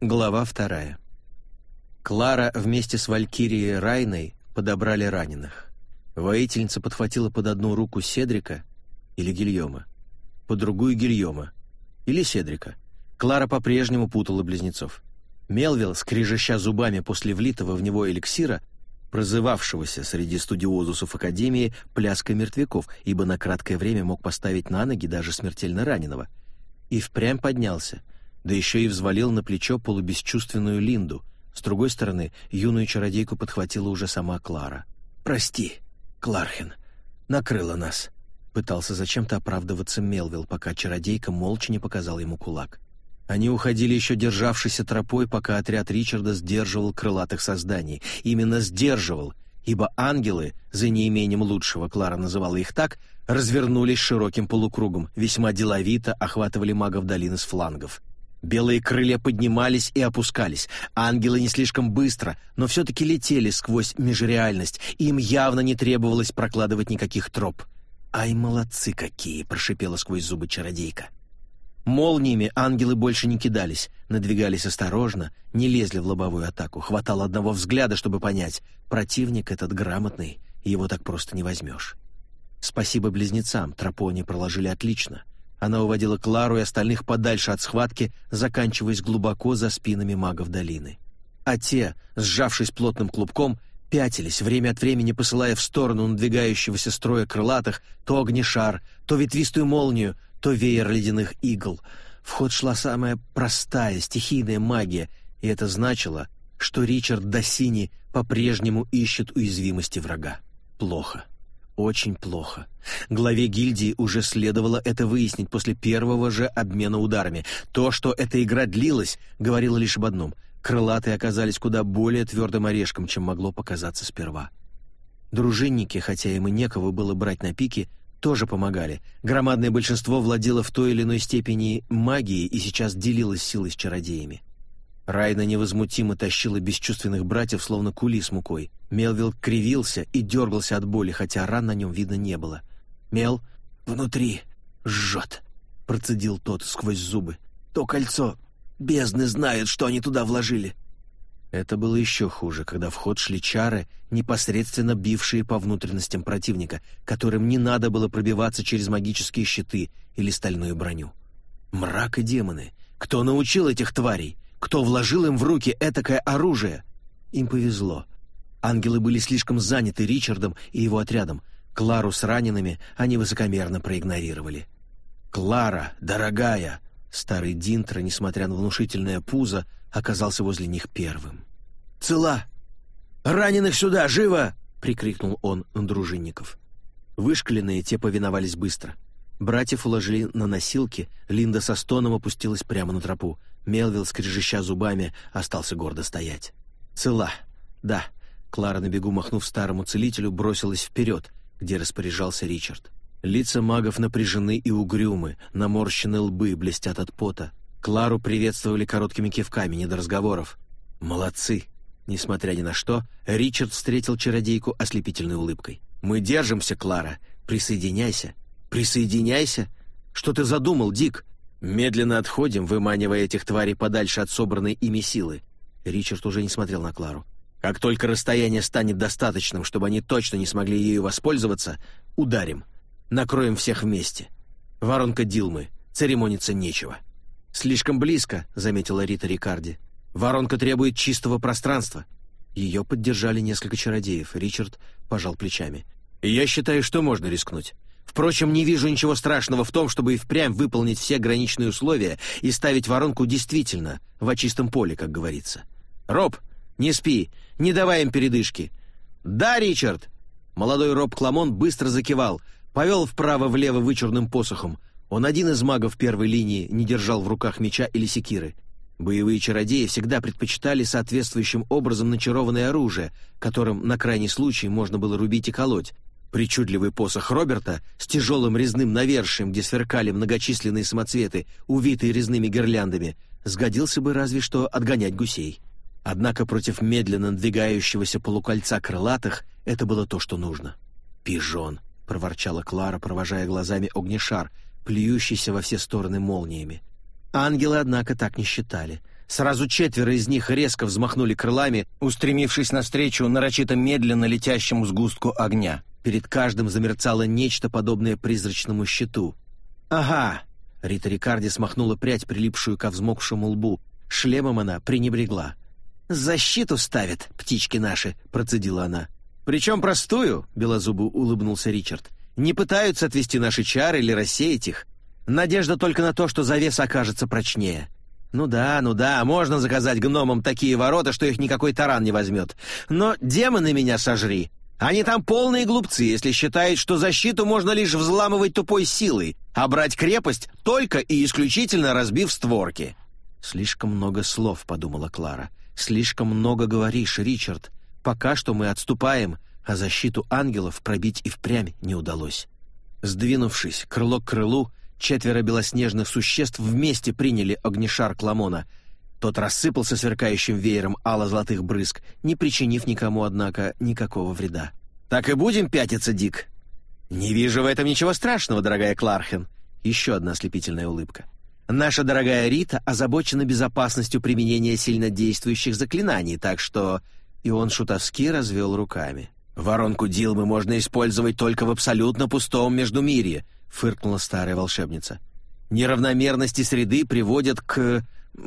Глава 2. Клара вместе с Валькирией Райной подобрали раненых. Воительница подхватила под одну руку Седрика или Гильома, под другую Гильома или Седрика. Клара по-прежнему путала близнецов. Мелвилл, скрежеща зубами после влитого в него эликсира, прозывавшегося среди студиозусов Академии «пляской мертвяков», ибо на краткое время мог поставить на ноги даже смертельно раненого, и впрямь поднялся, да еще и взвалил на плечо полубесчувственную Линду. С другой стороны, юную чародейку подхватила уже сама Клара. «Прости, Клархен, накрыла нас», — пытался зачем-то оправдываться Мелвилл, пока чародейка молча не показала ему кулак. Они уходили еще державшейся тропой, пока отряд Ричарда сдерживал крылатых созданий. Именно сдерживал, ибо ангелы, за неимением лучшего, Клара называла их так, развернулись широким полукругом, весьма деловито охватывали магов долины с флангов. Белые крылья поднимались и опускались. Ангелы не слишком быстро, но все-таки летели сквозь межреальность, и им явно не требовалось прокладывать никаких троп. «Ай, молодцы какие!» — прошипела сквозь зубы чародейка. Молниями ангелы больше не кидались, надвигались осторожно, не лезли в лобовую атаку. Хватало одного взгляда, чтобы понять, противник этот грамотный, его так просто не возьмешь. Спасибо близнецам, тропу они проложили отлично. Она уводила Клару и остальных подальше от схватки, заканчиваясь глубоко за спинами магов долины. А те, сжавшись плотным клубком, пятились, время от времени посылая в сторону надвигающегося строя крылатых то огнешар, то ветвистую молнию, то веер ледяных игл. В ход шла самая простая стихийная магия, и это значило, что Ричард Доссини по-прежнему ищет уязвимости врага. Плохо. Очень плохо. Главе гильдии уже следовало это выяснить после первого же обмена ударами. То, что эта игра длилась, говорило лишь об одном. Крылатые оказались куда более твердым орешком, чем могло показаться сперва. Дружинники, хотя им и некого было брать на пики, тоже помогали. Громадное большинство владело в той или иной степени магией и сейчас делилось силой с чародеями. Райна невозмутимо тащила бесчувственных братьев, словно кули с мукой. Мелвилл кривился и дергался от боли, хотя ран на нем видно не было. «Мел, внутри жжет», — процедил тот сквозь зубы. «То кольцо, бездны знают, что они туда вложили». Это было еще хуже, когда в ход шли чары, непосредственно бившие по внутренностям противника, которым не надо было пробиваться через магические щиты или стальную броню. Мрак и демоны. Кто научил этих тварей? Кто вложил им в руки этакое оружие? Им повезло. Ангелы были слишком заняты Ричардом и его отрядом. Клару с ранеными они высокомерно проигнорировали. «Клара, дорогая!» Старый Динтро, несмотря на внушительное пузо, оказался возле них первым. «Цела! Раненых сюда! Живо!» — прикрикнул он на дружинников. Вышкаленные те повиновались быстро. Братьев уложили на носилки, Линда со стоном опустилась прямо на тропу. Мелвилл, скрежеща зубами, остался гордо стоять. «Цела! Да!» Клара, на бегу махнув старому целителю, бросилась вперед, где распоряжался Ричард. Лица магов напряжены и угрюмы, наморщены лбы блестят от пота. Клару приветствовали короткими кивками, не до разговоров. «Молодцы!» Несмотря ни на что, Ричард встретил чародейку ослепительной улыбкой. «Мы держимся, Клара! Присоединяйся!» «Присоединяйся? Что ты задумал, Дик?» «Медленно отходим, выманивая этих тварей подальше от собранной ими силы». Ричард уже не смотрел на Клару. «Как только расстояние станет достаточным, чтобы они точно не смогли ею воспользоваться, ударим. Накроем всех вместе. Воронка Дилмы. Церемониться нечего». «Слишком близко», — заметила Рита Рикарди. «Воронка требует чистого пространства». Ее поддержали несколько чародеев. Ричард пожал плечами. «Я считаю, что можно рискнуть. Впрочем, не вижу ничего страшного в том, чтобы и впрямь выполнить все граничные условия и ставить воронку действительно в чистом поле, как говорится. Роб, не спи, не давай им передышки». «Да, Ричард!» Молодой Роб Кламон быстро закивал, повел вправо-влево вычурным посохом. Он один из магов первой линии не держал в руках меча или секиры. Боевые чародеи всегда предпочитали соответствующим образом начарованное оружие, которым на крайний случай можно было рубить и колоть. Причудливый посох Роберта с тяжелым резным навершием, где сверкали многочисленные самоцветы, увитые резными гирляндами, сгодился бы разве что отгонять гусей. Однако против медленно надвигающегося полукольца крылатых это было то, что нужно. «Пижон!» — проворчала Клара, провожая глазами огнешар, плюющийся во все стороны молниями. Ангелы, однако, так не считали. Сразу 4 из них резко взмахнули крылами, устремившись навстречу нарочито медленно летящему сгустку огня. Перед каждым замерцало нечто подобное призрачному щиту. «Ага!» — Рита Рикарди смахнула прядь, прилипшую ко взмокшему лбу. Шлемом она пренебрегла. «Защиту ставят, птички наши!» — процедила она. «Причем простую?» — белозубо улыбнулся Ричард. «Не пытаются отвести наши чары или рассеять их. Надежда только на то, что завеса окажется прочнее. Ну да, можно заказать гномам такие ворота, что их никакой таран не возьмет. Но демоны меня сожри! Они там полные глупцы, если считают, что защиту можно лишь взламывать тупой силой, а брать крепость только и исключительно разбив створки». «Слишком много слов», — подумала Клара. «Слишком много говоришь, Ричард. Пока что мы отступаем, а защиту ангелов пробить и впрямь не удалось». Сдвинувшись крыло к крылу, 4 белоснежных существ вместе приняли огнешар Кламона. Тот рассыпался сверкающим веером ало-золотых брызг, не причинив никому, однако, никакого вреда. «Так и будем пятиться, Дик?» «Не вижу в этом ничего страшного, дорогая Клархен». Еще одна ослепительная улыбка. «Наша дорогая Рита озабочена безопасностью применения сильнодействующих заклинаний, так что...» И он шутовски развел руками. «Воронку Дилмы можно использовать только в абсолютно пустом междумирье», — фыркнула старая волшебница. «Неравномерности среды приводят к...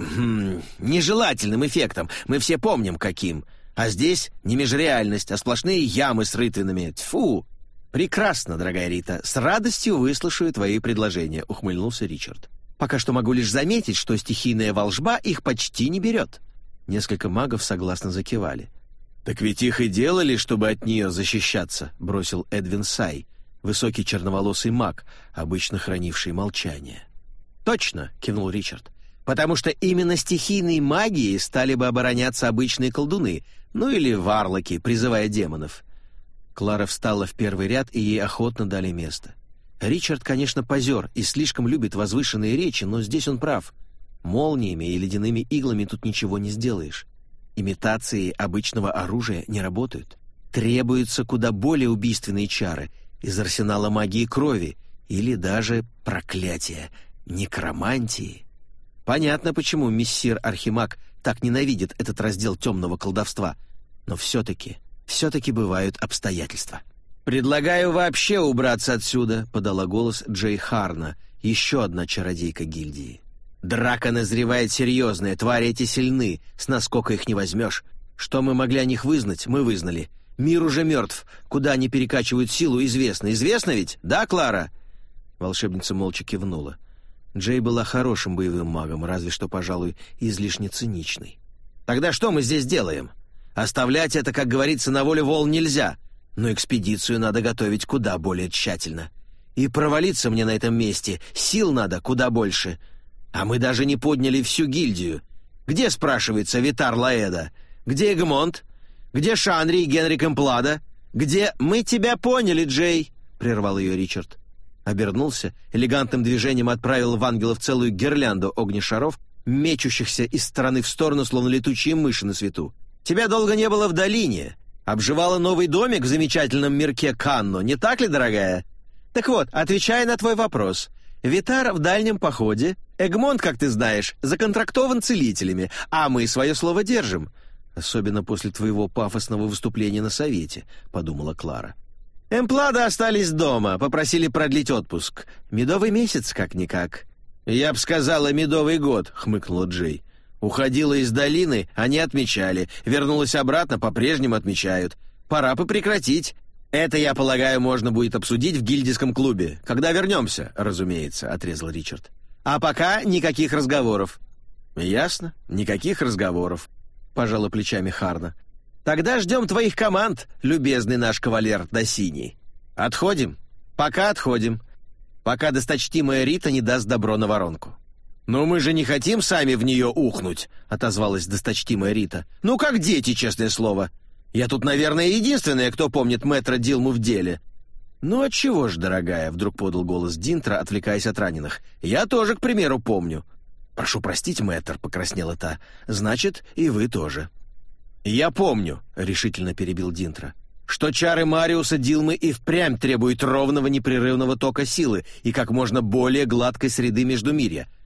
нежелательным эффектам. Мы все помним, каким. А здесь не межреальность, а сплошные ямы с рытвинами. Тьфу!» «Прекрасно, дорогая Рита. С радостью выслушаю твои предложения», — ухмыльнулся Ричард. «Пока что могу лишь заметить, что стихийная волжба их почти не берет». Несколько магов согласно закивали. «Так ведь их и делали, чтобы от нее защищаться», — бросил Эдвин Сай, высокий черноволосый маг, обычно хранивший молчание. «Точно», — кивнул Ричард, «потому что именно стихийной магией стали бы обороняться обычные колдуны, ну или варлоки, призывая демонов». Клара встала в первый ряд, и ей охотно дали место. Ричард, конечно, позер и слишком любит возвышенные речи, но здесь он прав. Молниями и ледяными иглами тут ничего не сделаешь. Имитации обычного оружия не работают. Требуются куда более убийственные чары из арсенала магии крови или даже проклятия, некромантии. Понятно, почему мессир Архимаг так ненавидит этот раздел темного колдовства. Но все-таки бывают обстоятельства. «Предлагаю вообще убраться отсюда», — подала голос Джей Харна, еще одна чародейка гильдии. «Драка назревает серьезная, твари эти сильны, с наскока их не возьмешь. Что мы могли о них вызнать, мы вызнали. Мир уже мертв, куда они перекачивают силу, известно. Известно ведь, да, Клара?» Волшебница молча кивнула. Джей была хорошим боевым магом, разве что, пожалуй, излишне циничной. «Тогда что мы здесь делаем? Оставлять это, как говорится, на волю волн нельзя, но экспедицию надо готовить куда более тщательно. И провалиться мне на этом месте сил надо куда больше. А мы даже не подняли всю гильдию. Где, спрашивается, Витар Лаэда? Где Эгмонт? Где Шанри и Генрик Эмплада? Где... «Мы тебя поняли, Джей!» — прервал ее Ричард. Обернулся, элегантным движением отправил в ангелов целую гирлянду огнешаров, мечущихся из стороны в сторону, словно летучие мыши на свету. «Тебя долго не было в долине. Обживала новый домик в замечательном мирке Канно, не так ли, дорогая? Так вот, отвечая на твой вопрос, Витар в дальнем походе, Эгмонт, как ты знаешь, законтрактован целителями, а мы свое слово держим. Особенно после твоего пафосного выступления на совете», — подумала Клара. «Эмплада остались дома, попросили продлить отпуск. Медовый месяц, как-никак». «Я б сказала, медовый год», — хмыкнула Джей. «Уходила из долины, они отмечали. Вернулась обратно, по-прежнему отмечают. Пора бы прекратить. Это, я полагаю, можно будет обсудить в гильдийском клубе. Когда вернемся, разумеется», — отрезал Ричард. «А пока никаких разговоров». «Ясно, никаких разговоров», — пожала плечами Харна. «Тогда ждем твоих команд, любезный наш кавалер Досини. Отходим? Пока отходим. Пока досточтимая Рита не даст добро на воронку». «Но мы же не хотим сами в нее ухнуть», — отозвалась досточтимая Рита. «Ну, как дети, честное слово. Я тут, наверное, единственная, кто помнит мэтра Дилму в деле». «Ну, отчего ж, дорогая», — вдруг подал голос Динтра, отвлекаясь от раненых. «Я тоже, к примеру, помню». «Прошу простить, мэтр», — покраснела та. «Значит, и вы тоже». «Я помню», — решительно перебил Динтра, «что чары Мариуса Дилмы и впрямь требуют ровного непрерывного тока силы и как можно более гладкой среды междумирья.